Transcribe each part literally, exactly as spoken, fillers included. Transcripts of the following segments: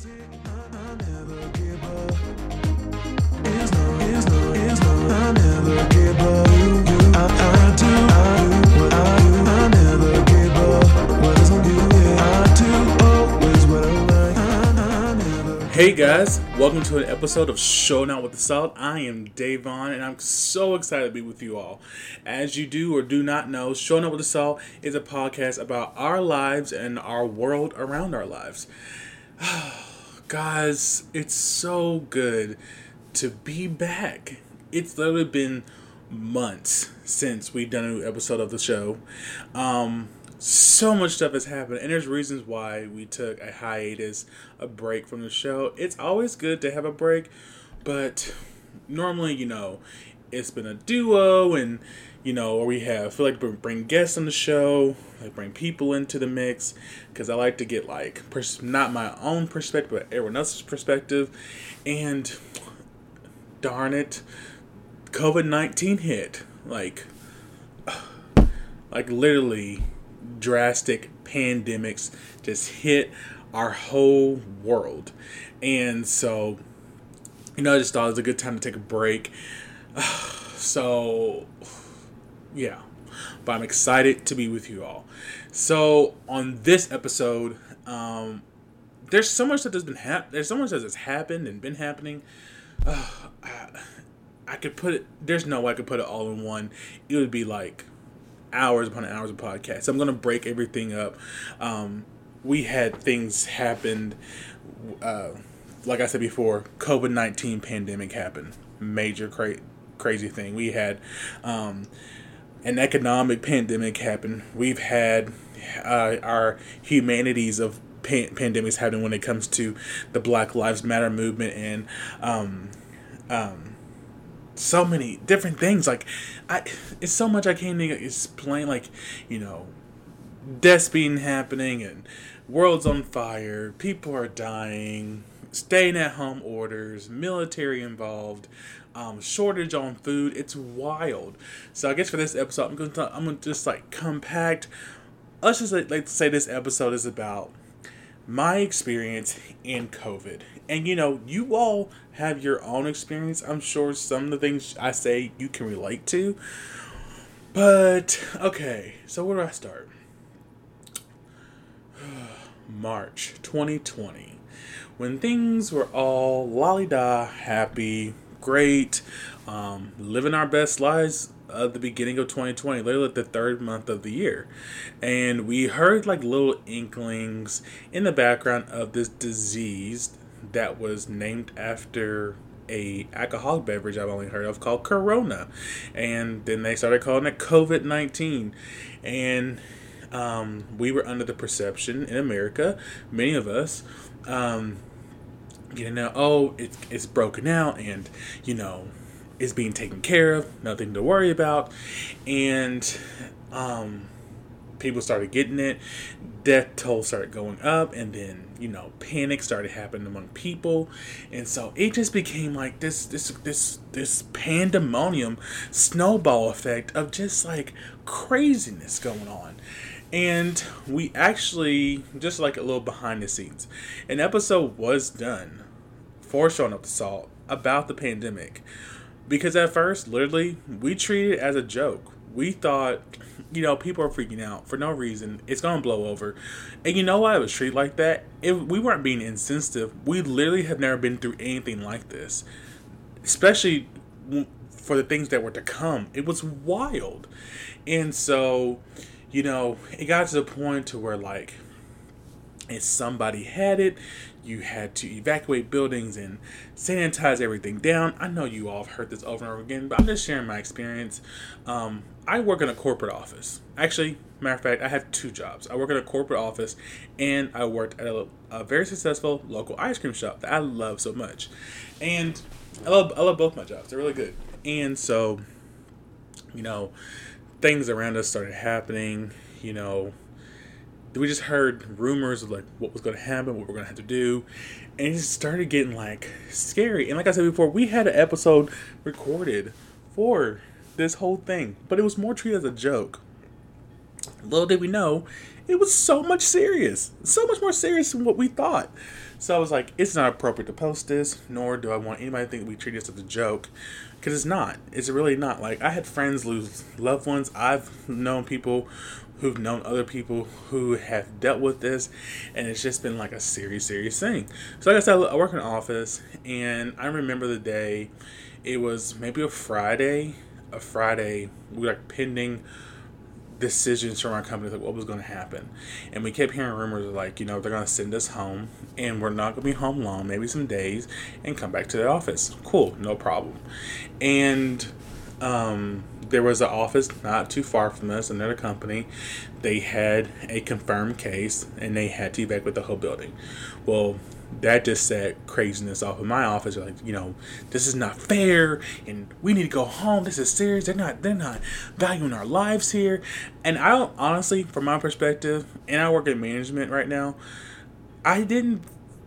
Hey guys, welcome to an episode of Showing Out with the Salt. I am Davon and I'm so excited to be with you all. As you do or do not know, Showing Out with the Salt is a podcast about our lives and our world around our lives. Guys, it's so good to be back. It's literally been months since we've done a new episode of the show. Um... So much stuff has happened, and there's reasons why we took a hiatus, a break from the show. It's always good to have a break, but normally, you know, it's been a duo, and, you know, or we have, feel like we bring guests on the show, like bring people into the mix, because I like to get, like, pers- not my own perspective, but everyone else's perspective, and darn it, covid nineteen hit, like, like, literally drastic pandemics just hit our whole world. And so, you know, I just thought it was a good time to take a break. So, yeah. But I'm excited to be with you all. So, on this episode, um, there's so much that has been hap- There's so much that has happened and been happening. Uh, I, I could put it, there's no way I could put it all in one. It would be like hours upon hours of podcasts. So I'm going to break everything up. Um, we had things happen. Uh, like I said before, covid nineteen pandemic happened. Major cra- crazy thing. We had um, an economic pandemic happen. We've had uh, our humanities of pan- pandemics happen when it comes to the Black Lives Matter movement and um, um, so many different things. Like, I, it's so much I can't even explain. Like, you know, deaths being happening and world's on fire. People are dying. Staying at home orders. Military involved. Um, shortage on food. It's wild. So I guess for this episode, I'm gonna I'm gonna just like compact. Let's just like, like say this episode is about my experience in COVID. And, you know, you all have your own experience. I'm sure some of the things I say you can relate to. But, okay, so where do I start? March twenty twenty. When things were all lolly-da, happy, great, um, living our best lives at the beginning of twenty twenty, literally the third month of the year. And we heard like little inklings in the background of this disease that was named after a alcoholic beverage I've only heard of called Corona. And then they started calling it covid nineteen. And um, we were under the perception in America, many of us, um, you know, oh, it's, it's broken out and, you know, is being taken care of, nothing to worry about. And um, people started getting it. Death toll started going up, and then, you know, panic started happening among people. And so it just became like this this this this pandemonium snowball effect of just like craziness going on. And we actually, just like a little behind the scenes, an episode was done for Showing Up the Salt about the pandemic. Because at first, literally, we treated it as a joke. We thought, you know, people are freaking out for no reason. It's going to blow over. And you know why it was treated like that? If we weren't being insensitive. We literally have never been through anything like this. Especially for the things that were to come. It was wild. And so, you know, it got to the point to where, like, if somebody had it, you had to evacuate buildings and sanitize everything down. I know you all have heard this over and over again, but I'm just sharing my experience. Um, I work in a corporate office. Actually, matter of fact, I have two jobs. I work in a corporate office, and I worked at a, a very successful local ice cream shop that I love so much. And I love, I love both my jobs. They're really good. And so, you know, things around us started happening, you know. We just heard rumors of like what was going to happen, what we're going to have to do, and it just started getting like scary. And like I said before, we had an episode recorded for this whole thing, but it was more treated as a joke. Little did we know, it It was so much serious, so much more serious than what we thought. So I was like, it's not appropriate to post this, nor do I want anybody to think we treat this as a joke, because it's not. It's really not. Like, I had friends lose loved ones. I've known people who've known other people who have dealt with this, and it's just been like a serious, serious thing. So like I said, I work in an office, and I remember the day. It was maybe a Friday. A Friday, we were like pending decisions from our company, like what was going to happen, and we kept hearing rumors of like, you know, they're going to send us home, and we're not going to be home long, maybe some days, and come back to the office. Cool, no problem. And um, there was an office not too far from us, another company. They had a confirmed case, and they had to evacuate the whole building. Well, that just set craziness off in my office. Like, you know, this is not fair, and we need to go home. This is serious. They're not, they're not valuing our lives here. And I don't, honestly, from my perspective, and I work in management right now, I didn't,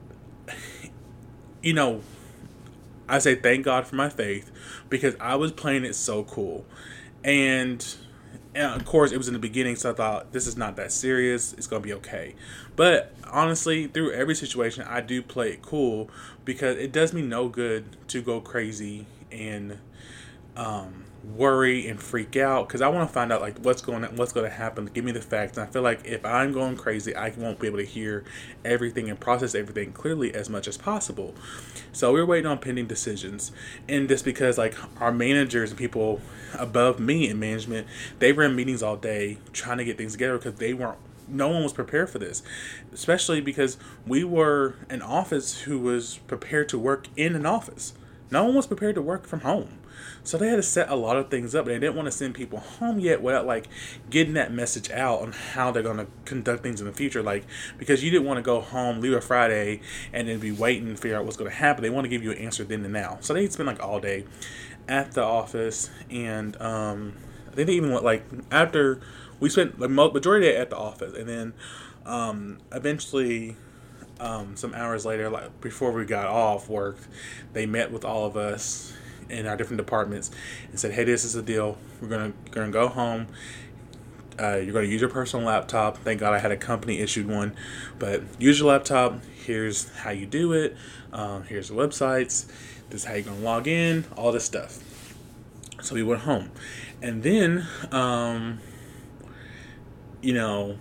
you know, I say thank God for my faith, because I was playing it so cool. And, and of course, it was in the beginning, so I thought, this is not that serious. It's going to be okay. But honestly, through every situation, I do play it cool, because it does me no good to go crazy and um, worry and freak out, because I want to find out like what's going what's going to happen. Give me the facts. And I feel like if I'm going crazy, I won't be able to hear everything and process everything clearly as much as possible. So we're waiting on pending decisions, and just because like our managers and people above me in management, they were in meetings all day trying to get things together, because they weren't. No one was prepared for this, especially because we were an office who was prepared to work in an office. No one was prepared to work from home. So they had to set a lot of things up, and they didn't want to send people home yet without like getting that message out on how they're going to conduct things in the future. Like, because you didn't want to go home, leave a Friday, and then be waiting to figure out what's going to happen. They want to give you an answer then and now. So they spent like all day at the office, and um, I think they even went like after we spent the majority of the day at the office, and then um, eventually um, some hours later, like before we got off work, they met with all of us in our different departments and said, hey, this is the deal. We're gonna gonna go home. Uh, you're gonna use your personal laptop. Thank God I had a company issued one, but use your laptop. Here's how you do it. Um, here's the websites. This is how you're gonna log in. All this stuff. So we went home, and then um, you know,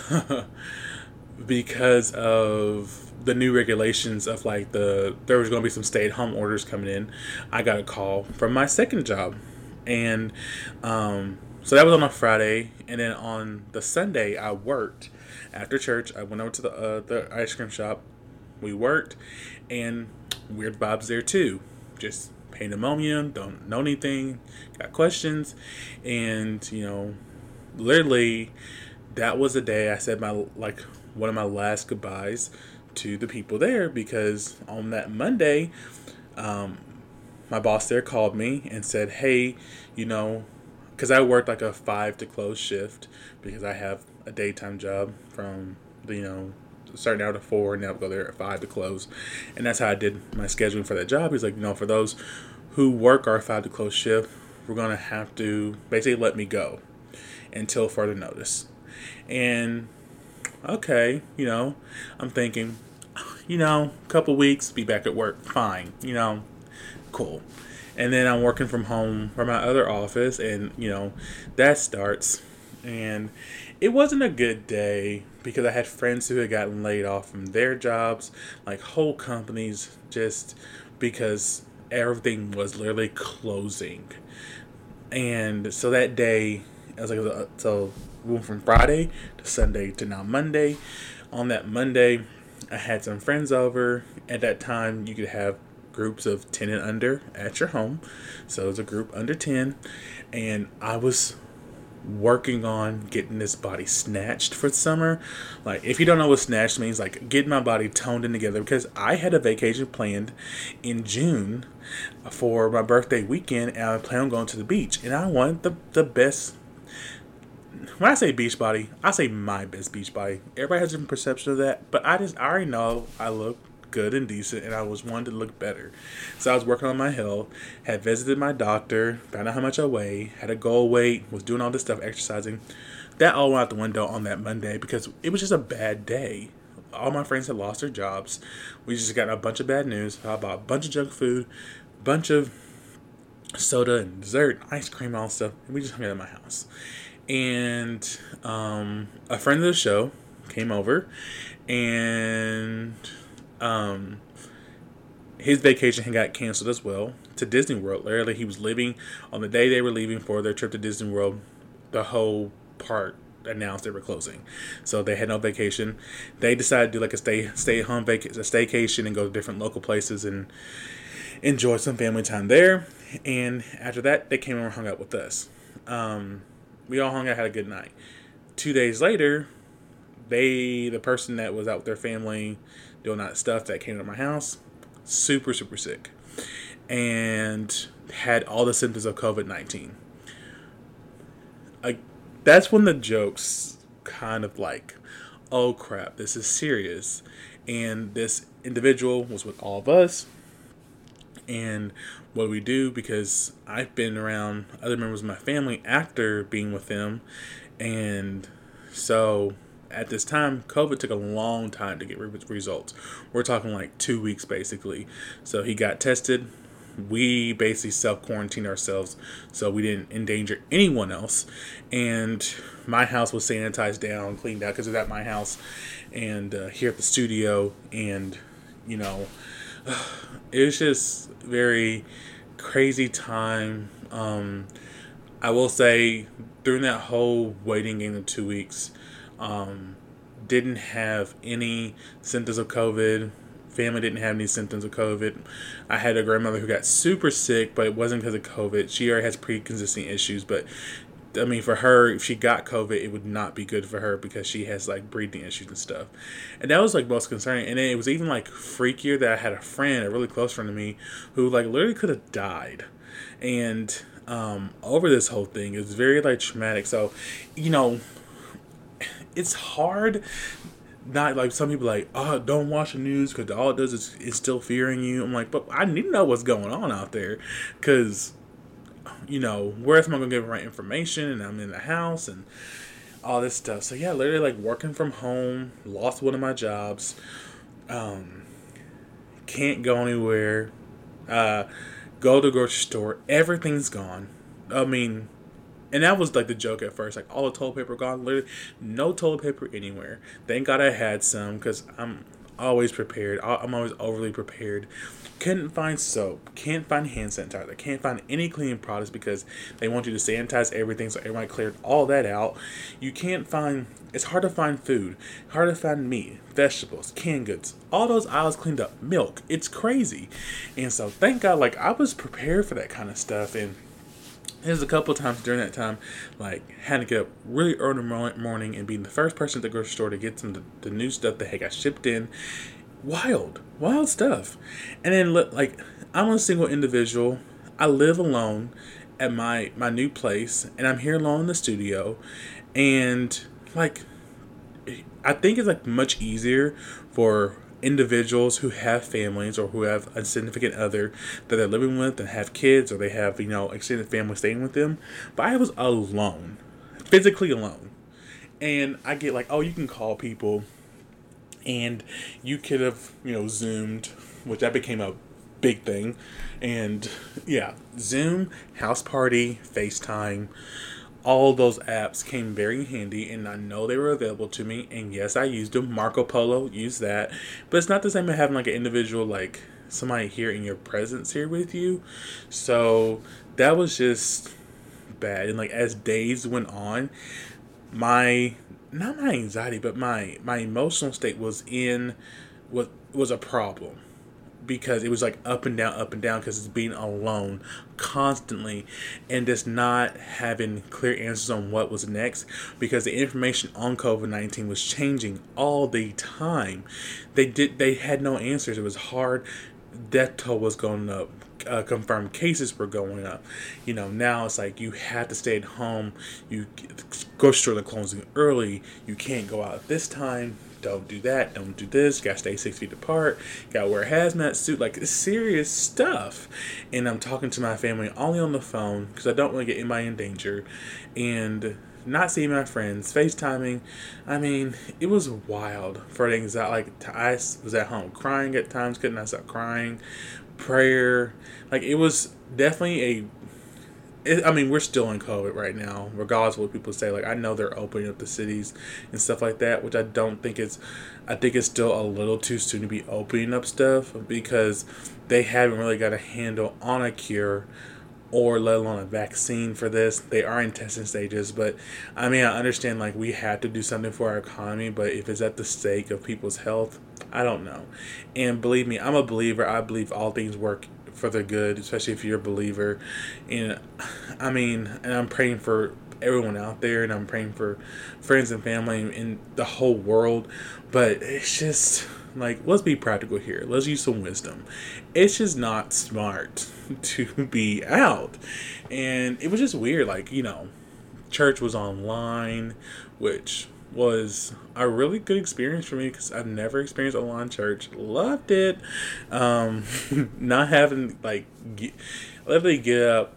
because of the new regulations of like the there was going to be some stay-at-home orders coming in, I got a call from my second job, and um, so that was on a Friday, and then on the Sunday I worked after church. I went over to the uh, the ice cream shop. We worked, and weird vibes there too. Just pandemonium, don't know anything, got questions, and you know, literally, that was the day I said my like one of my last goodbyes to the people there, because on that Monday, um, my boss there called me and said, hey, you know, because I worked like a five to close shift, because I have a daytime job from, you know, starting out at four, and now I'll go there at five to close. And that's how I did my scheduling for that job. He's like, you know, for those who work our five to close shift, we're going to have to basically let me go until further notice. And okay, you know, I'm thinking, you know, a couple weeks, be back at work, fine, you know, cool. And then I'm working from home from my other office, and, you know, that starts. And it wasn't a good day, because I had friends who had gotten laid off from their jobs, like whole companies, just because everything was literally closing. And so that day, I was like, so we went from Friday to Sunday to now Monday. On that Monday, I had some friends over. At that time, you could have groups of ten and under at your home. So it was a group under ten. And I was working on getting this body snatched for summer. Like, if you don't know what snatched means, like getting my body toned in together, because I had a vacation planned in June for my birthday weekend, and I plan on going to the beach, and I want the the best. When I say beach body, I say my best beach body. Everybody has a different perception of that, but I just I already know I look good and decent, and I was wanting to look better. So I was working on my health, had visited my doctor, found out how much I weigh, had a goal weight, was doing all this stuff, exercising. that all went out the window on that Monday because it was just a bad day. All my friends had lost their jobs. We just got a bunch of bad news. I bought a bunch of junk food, a bunch of soda and dessert, ice cream, all stuff. And we just hung out at my house. And um, a friend of the show came over, and um, his vacation had got canceled as well to Disney World. Literally, he was leaving on the day they were leaving for their trip to Disney World. The whole park announced they were closing, so they had no vacation. They decided to do like a stay stay at home vac- a staycation and go to different local places and enjoy some family time there. And after that, they came over and hung out with us. Um, we all hung out, had a good night. Two days later, they the person that was out with their family doing that stuff that came to my house, super super sick, and had all the symptoms of COVID nineteen. Like, that's when the jokes kind of like, oh crap, this is serious. And this individual was with all of us. And what do we do? Because I've been around other members of my family after being with them. And so at this time, COVID took a long time to get re- results. We're talking like two weeks basically. So he got tested. We basically self-quarantined ourselves so we didn't endanger anyone else. And my house was sanitized down, cleaned out because it was at my house and uh, here at the studio. And, you know, it was just very crazy time. Um, I will say during that whole waiting game of two weeks, um, didn't have any symptoms of COVID. Family didn't have any symptoms of COVID. I had a grandmother who got super sick, but it wasn't because of COVID. She already has pre-existing issues, but I mean, for her, if she got COVID, it would not be good for her because she has like breathing issues and stuff. And that was like most concerning. And then it was even like freakier that I had a friend, a really close friend of me, who like literally could have died. And um, over this whole thing, it was very like traumatic. So, you know, it's hard. Not like some people like, oh, don't watch the news because all it does is instill fear in you. I'm like, but I need to know what's going on out there because, you know, where else am I going to get the right information? And I'm in the house and all this stuff. So yeah, literally like working from home, lost one of my jobs, um, can't go anywhere, uh, go to the grocery store, everything's gone. I mean, and that was like the joke at first, like all the toilet paper gone, literally no toilet paper anywhere. Thank God I had some because I'm always prepared. I'm always overly prepared. Couldn't find soap, can't find hand sanitizer, can't find any cleaning products because they want you to sanitize everything, so everybody cleared all that out. You can't find, it's hard to find food, hard to find meat, vegetables, canned goods, all those aisles cleaned up, milk, it's crazy. And so thank God, like I was prepared for that kind of stuff. And there's a couple of times during that time, like, had to get up really early in the morning and be the first person at the grocery store to get some of the, the new stuff that had got shipped in. Wild, wild stuff. And then, like, I'm a single individual. I live alone at my, my new place, and I'm here alone in the studio. And, like, I think it's, like, much easier for individuals who have families or who have a significant other that they're living with and have kids, or they have, you know, extended family staying with them. But I was alone, physically alone. And I get like, oh, you can call people and you could have, you know, Zoomed, which that became a big thing. And yeah, Zoom, House Party, FaceTime, all those apps came very handy, and I know they were available to me. And yes, I used them. Marco Polo, used that. But it's not the same as having like an individual, like somebody here in your presence here with you. So that was just bad. And like as days went on, my not my anxiety, but my my emotional state was in was was a problem. Because it was like up and down, up and down, because it's being alone constantly and just not having clear answers on what was next, because the information on COVID nineteen was changing all the time. They did they had no answers. It was hard. Death toll was going up. Uh, confirmed cases were going up. You know, now it's like you have to stay at home. You grocery store are closing early. You can't go out at this time. Don't do that. Don't do this. Gotta stay six feet apart. Gotta wear a hazmat suit. Like, it's serious stuff. And I'm talking to my family only on the phone because I don't want to get anybody in danger. And not seeing my friends, FaceTiming. I mean, it was wild for the anxiety. Like, I was at home crying at times, couldn't I stop crying. Prayer. Like, it was definitely a it, I mean, we're still in COVID right now, regardless of what people say. Like, I know they're opening up the cities and stuff like that, which I don't think it's, I think it's still a little too soon to be opening up stuff because they haven't really got a handle on a cure or let alone a vaccine for this. They are in testing stages, but I mean, I understand like we have to do something for our economy, but if it's at the stake of people's health, I don't know. And believe me, I'm a believer. I believe all things work for the good, especially if you're a believer. And I mean, and I'm praying for everyone out there, and I'm praying for friends and family in the whole world. But it's just like, let's be practical here. Let's use some wisdom. It's just not smart to be out. And it was just weird. Like, you know, church was online, which was a really good experience for me because I've never experienced online church. Loved it. Um, not having, like, get, literally get up.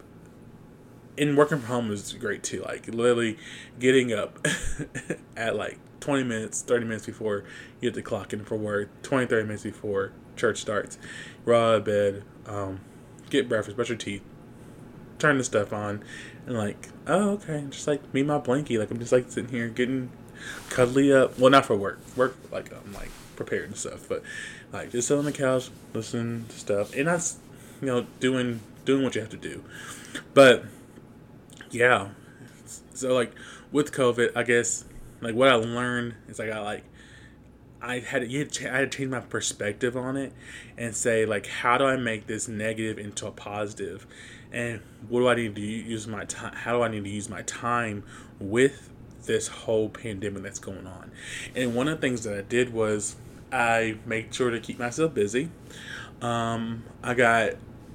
And working from home was great too. Like, literally getting up at like twenty minutes, thirty minutes before you have to clock in for work, twenty, thirty minutes before church starts. Roll out of bed, um, get breakfast, brush your teeth, turn the stuff on, and like, oh, okay. Just like me, and my blankie. Like, I'm just like sitting here getting cuddly up. Well, not for work. Work, like, I'm like prepared and stuff, but like just sit on the couch, listen to stuff. And that's, you know, doing, doing what you have to do. But yeah, so like with COVID, I guess like what I learned is like I like I had to, you had to, I had to change my perspective on it and say like, how do I make this negative into a positive, and what do I need to use my time? How do I need to use my time with this whole pandemic that's going on? And one of the things that I did was I made sure to keep myself busy. Um, I got.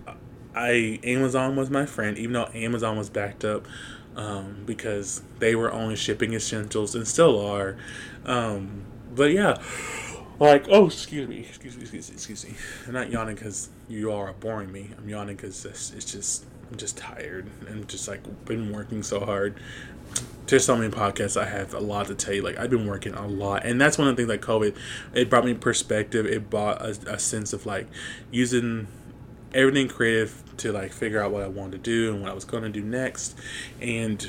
I Amazon was my friend, even though Amazon was backed up um, because they were only shipping essentials and still are. Um, but yeah, like, oh, excuse me, excuse me, excuse me, excuse me. I'm not yawning because you all are boring me. I'm yawning because it's, it's just, I'm just tired and just like been working so hard. There's so many podcasts. I have a lot to tell you. Like, I've been working a lot, and that's one of the things like COVID, it brought me perspective. It brought a, a sense of like using everything creative to like figure out what I wanted to do and what I was going to do next. And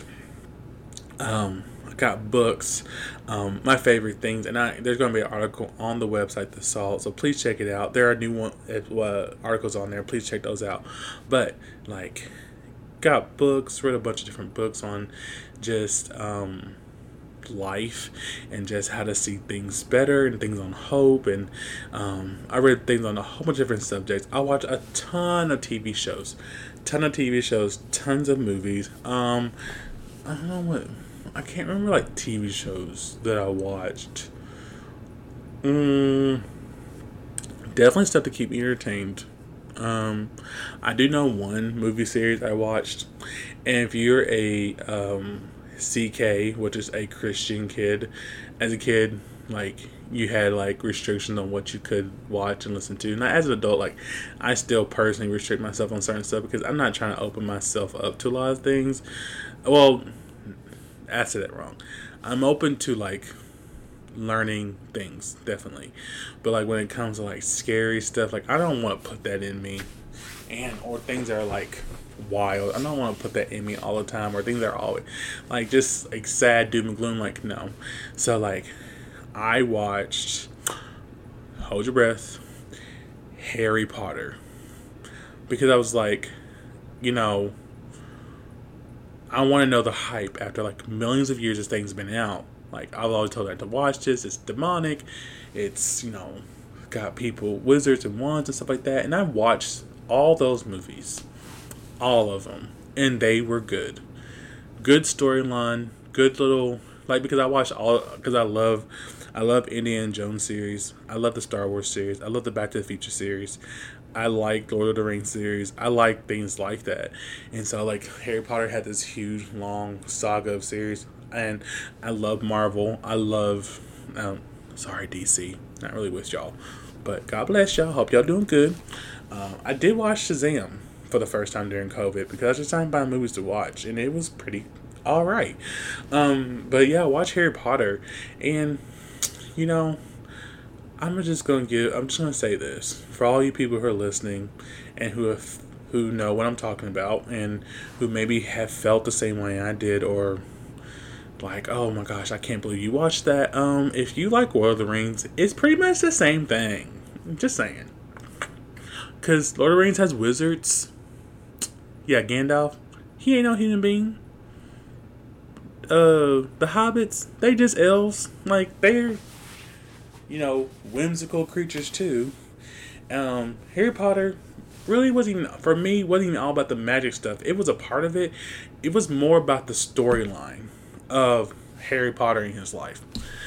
um, I got books, um, my favorite things, and I there's going to be an article on the website, The Salt, so please check it out. There are new one, uh, articles on there. Please check those out. But like, got books, read a bunch of different books on just um, life and just how to see things better and things on hope. And um, I read things on a whole bunch of different subjects. I watch a ton of T V shows, ton of T V shows, tons of movies. Um, I don't know what, I can't remember like T V shows that I watched. Mm, definitely stuff to keep me entertained. Um, I do know one movie series I watched, and if you're a um, C K, which is a Christian kid, as a kid, like, you had like restrictions on what you could watch and listen to. Now, as an adult, like, I still personally restrict myself on certain stuff because I'm not trying to open myself up to a lot of things. Well, I said that wrong. I'm open to like learning things, definitely, but like when it comes to like scary stuff, like I don't want to put that in me, and or things that are like wild, I don't want to put that in me all the time, or things that are always like just like sad doom and gloom, like, no. So like I watched, hold your breath, Harry Potter, because I was like, you know, I want to know the hype after like millions of years this thing's been out. Like, I've always told her to watch this. It's demonic. It's, you know, got people, wizards and wands and stuff like that. And I watched all those movies. All of them. And they were good. Good storyline. Good little, like, because I watched all, because I love, I love Indiana Jones series. I love the Star Wars series. I love the Back to the Future series. I like Lord of the Rings series. I like things like that. And so, like, Harry Potter had this huge, long saga of series. And I love Marvel. I love, um, sorry, D C. Not really with y'all. But God bless y'all. Hope y'all doing good. Uh, I did watch Shazam for the first time during COVID because I was just trying to find movies to watch. And it was pretty All right. Um, but yeah, watch Harry Potter. And, you know, I'm just going to give, I'm just going to say this. For all you people who are listening and who have, who know what I'm talking about and who maybe have felt the same way I did or like, oh my gosh, I can't believe you watched that. Um, if you like Lord of the Rings, it's pretty much the same thing. I'm just saying. Because Lord of the Rings has wizards. Yeah, Gandalf. He ain't no human being. Uh, the hobbits, they just elves. Like, they're, you know, whimsical creatures too. Um, Harry Potter really wasn't even, for me, wasn't even all about the magic stuff. It was a part of it. It was more about the storyline of Harry Potter in his life.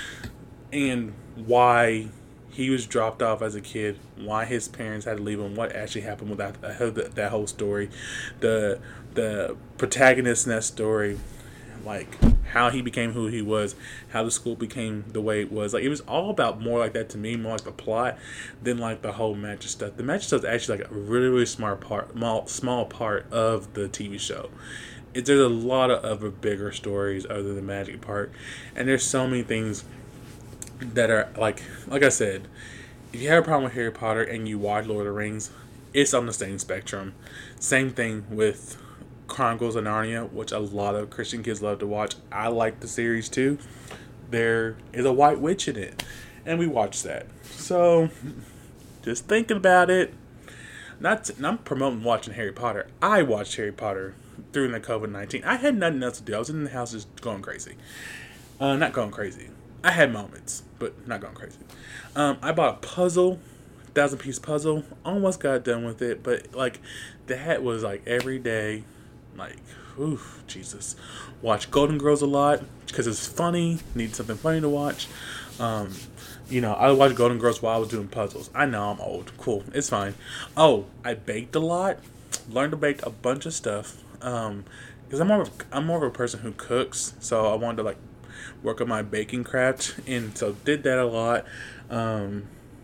And why he was dropped off as a kid, why his parents had to leave him, what actually happened with that, that, that whole story. The, the protagonist in that story, like how he became who he was, how the school became the way it was. Like, it was all about more like that to me, more like the plot than like the whole magic stuff. The magic stuff is actually like a really, really smart part, small, small part of the T V show. It, there's a lot of other bigger stories other than the magic part, and there's so many things that are like, like I said, if you have a problem with Harry Potter and you watch Lord of the Rings, it's on the same spectrum. Same thing with Chronicles of Narnia, which a lot of Christian kids love to watch. I like the series too. There is a white witch in it, and we watched that. So, just thinking about it. Not, not promoting watching Harry Potter. I watched Harry Potter during the covid nineteen. I had nothing else to do. I was in the house just going crazy. Uh, not going crazy. I had moments, but not going crazy. Um, I bought a puzzle, thousand piece puzzle. Almost got done with it, but like that was like every day. Like, oof, Jesus. Watch Golden Girls a lot because it's funny. Need something funny to watch. Um, you know, I watched Golden Girls while I was doing puzzles. I know I'm old. Cool. It's fine. Oh, I baked a lot. Learned to bake a bunch of stuff. Um, because I'm more of, I'm more of a person who cooks, so I wanted to like work on my baking craft, and so did that a lot. Um,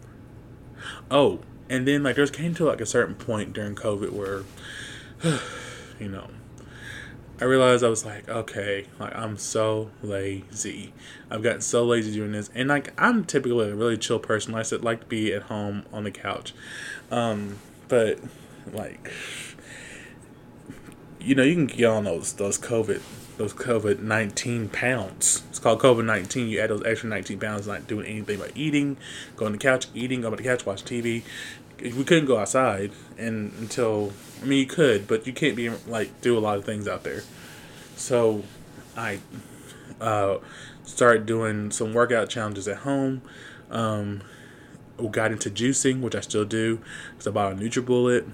oh, and then like there's came to like a certain point during COVID where, you know, I realized I was like, okay, like I'm so lazy. I've gotten so lazy doing this, and like I'm typically a really chill person. Like I said, like to be at home on the couch, um, but like, you know, you can get on those those COVID those COVID nineteen pounds. It's called COVID nineteen. You add those extra nineteen pounds, not doing anything but eating, go on the couch, eating, go on the couch, watch T V. We couldn't go outside, and until I mean you could, but you can't be like do a lot of things out there. So I uh, started doing some workout challenges at home. Um, got into juicing, which I still do, because I bought a NutriBullet.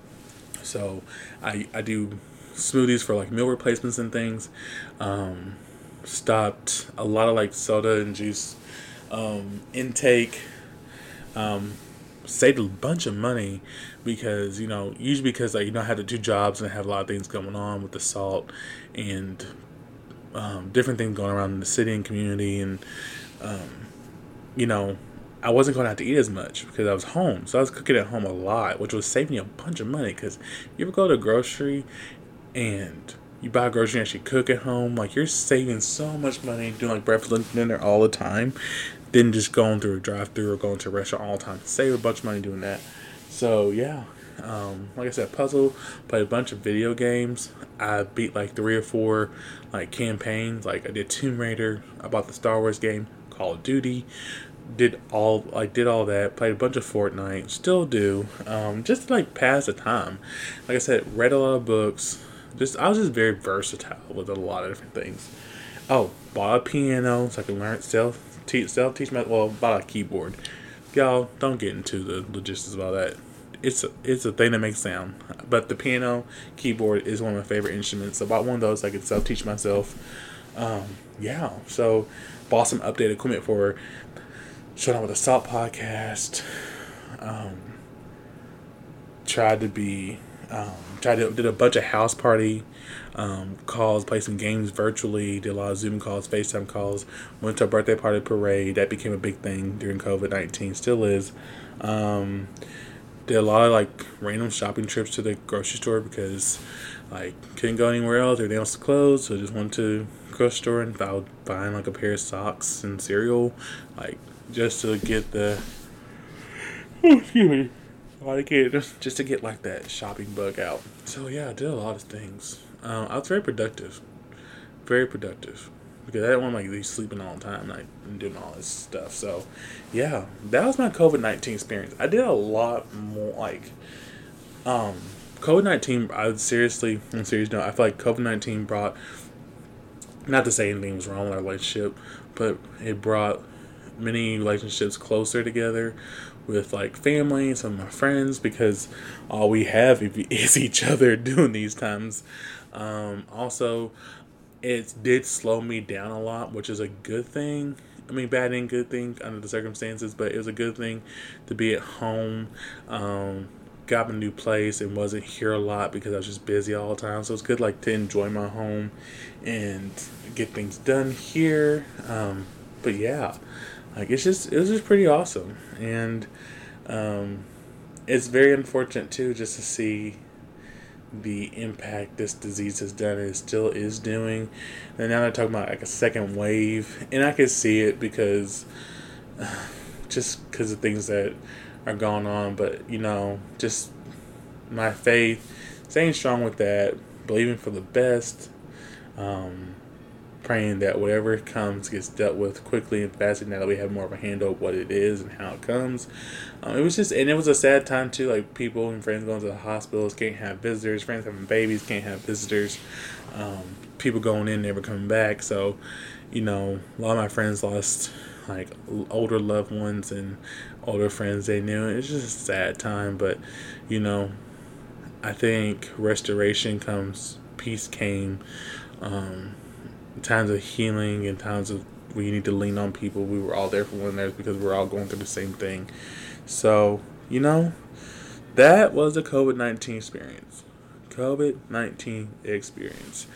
So I I do smoothies for like meal replacements and things. Um, stopped a lot of like soda and juice um, intake. Um, saved a bunch of money because, you know, usually because like you don't have the two jobs and have a lot of things going on with the salt and um, different things going around in the city and community, and um, you know, I wasn't going to have to eat as much because I was home, so I was cooking at home a lot, which was saving me a bunch of money. Because you ever go to a grocery and you buy a grocery and actually cook at home, like you're saving so much money doing like breakfast, lunch, dinner all the time, than just going through a drive-through or going to a restaurant all the time. Save a bunch of money doing that. So yeah, um, like I said, puzzle, played a bunch of video games. I beat like three or four like campaigns. Like I did Tomb Raider. I bought the Star Wars game, Call of Duty. Did all I did all that. Played a bunch of Fortnite. Still do. Um, just to, like pass the time. Like I said, read a lot of books. Just I was just very versatile with a lot of different things. Oh, bought a piano so I can learn self teach self teach my well bought a keyboard. Y'all don't get into the logistics about that. It's a, it's a thing that makes sound. But the piano keyboard is one of my favorite instruments. So I bought one of those so I could self teach myself. Um, yeah. So bought some updated equipment for showing up with a Salt podcast. Um, tried to be um, tried to did a bunch of house party um, calls, played some games virtually, did a lot of Zoom calls, FaceTime calls, went to a birthday party parade. That became a big thing during COVID nineteen, still is. Um, did a lot of like random shopping trips to the grocery store because like couldn't go anywhere else. Everything else was closed, so I just went to the grocery store and I was buying like a pair of socks and cereal, like just to get the excuse me, like it just just to get like that shopping bug out. So yeah, I did a lot of things. Um, I was very productive, very productive. Because I didn't want to like be sleeping all the time, like and doing all this stuff. So, yeah, that was my COVID nineteen experience. I did a lot more like, um, COVID nineteen. I would seriously, on a serious note, I feel like COVID nineteen brought, not to say anything was wrong with our relationship, but it brought many relationships closer together with like family and some of my friends because all we have is each other during these times. Um, also. It did slow me down a lot, which is a good thing. I mean, bad and good thing under the circumstances, but it was a good thing to be at home. Um, got a new place and wasn't here a lot because I was just busy all the time. So it's good, like, to enjoy my home and get things done here. Um, but yeah, like it's just it was just pretty awesome, and um, it's very unfortunate too just to see the impact this disease has done and still is doing. And now they're talking about like a second wave, and I can see it because uh, just because of things that are going on. But you know, just my faith, staying strong with that, believing for the best, um, praying that whatever comes gets dealt with quickly and fast, and now that we have more of a handle of what it is and how it comes. Um, it was just, and it was a sad time too, like people and friends going to the hospitals, can't have visitors, friends having babies, can't have visitors, um, people going in, never coming back. So, you know, a lot of my friends lost like older loved ones and older friends they knew. It's just a sad time, but, you know, I think restoration comes, peace came, um, times of healing and times of where you need to lean on people. We were all there for one another because we're all going through the same thing. So, you know, that was a COVID nineteen experience. COVID nineteen experience.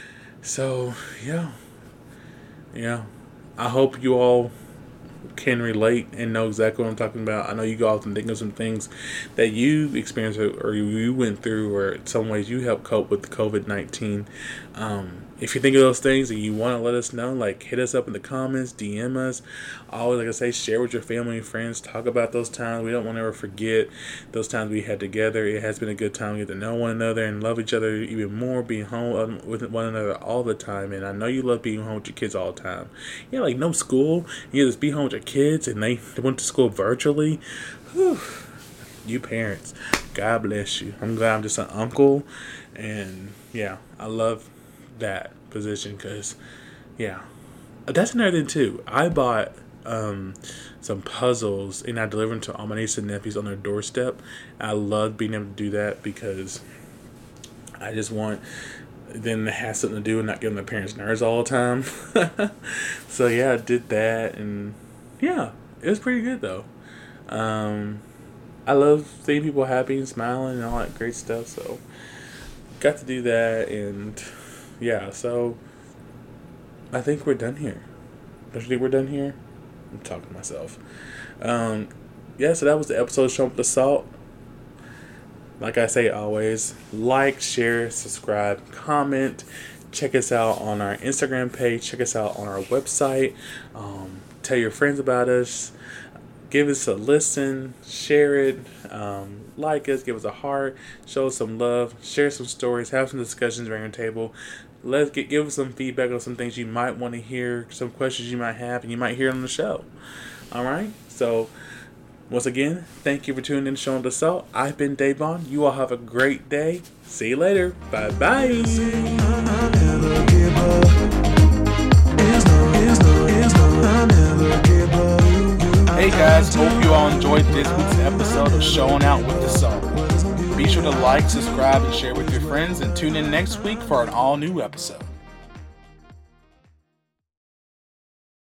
So, yeah. Yeah. I hope you all can relate and know exactly what I'm talking about. I know you all can think of some things that you experienced or you went through, or in some ways you helped cope with COVID nineteen. Um, if you think of those things and you want to let us know, like hit us up in the comments, D M us. Always, like I say, share with your family and friends. Talk about those times. We don't want to ever forget those times we had together. It has been a good time to get to know one another and love each other even more, being home with one another all the time. And I know you love being home with your kids all the time. Yeah, like no school. You just be home with your kids and they, they went to school virtually. Whew. You parents, God bless you. I'm glad I'm just an uncle. And yeah, I love that position because, yeah, that's another thing too. I bought um, some puzzles and I delivered them to all my nieces and nephews on their doorstep. I love being able to do that because I just want them to have something to do and not give their parents nerves all the time. So yeah, I did that, and yeah, it was pretty good though. Um, I love seeing people happy and smiling and all that great stuff. So got to do that, and yeah, so I think we're done here. Don't you think we're done here? I'm talking to myself. Um, yeah, so that was the episode of Show Up the Salt. Like I say always, like, share, subscribe, comment. Check us out on our Instagram page. Check us out on our website. Um, tell your friends about us. Give us a listen. Share it. Um, like us. Give us a heart. Show us some love. Share some stories. Have some discussions around your table. Let's get give us some feedback on some things you might want to hear, some questions you might have, and you might hear on the show. All right? So, once again, thank you for tuning in to Showing the Salt. I've been Dave Bond. You all have a great day. See you later. Bye-bye. Hey guys, hope you all enjoyed this week's episode of Showing Out with the Salt. Be sure to like, subscribe, and share with your friends, and tune in next week for an all-new episode.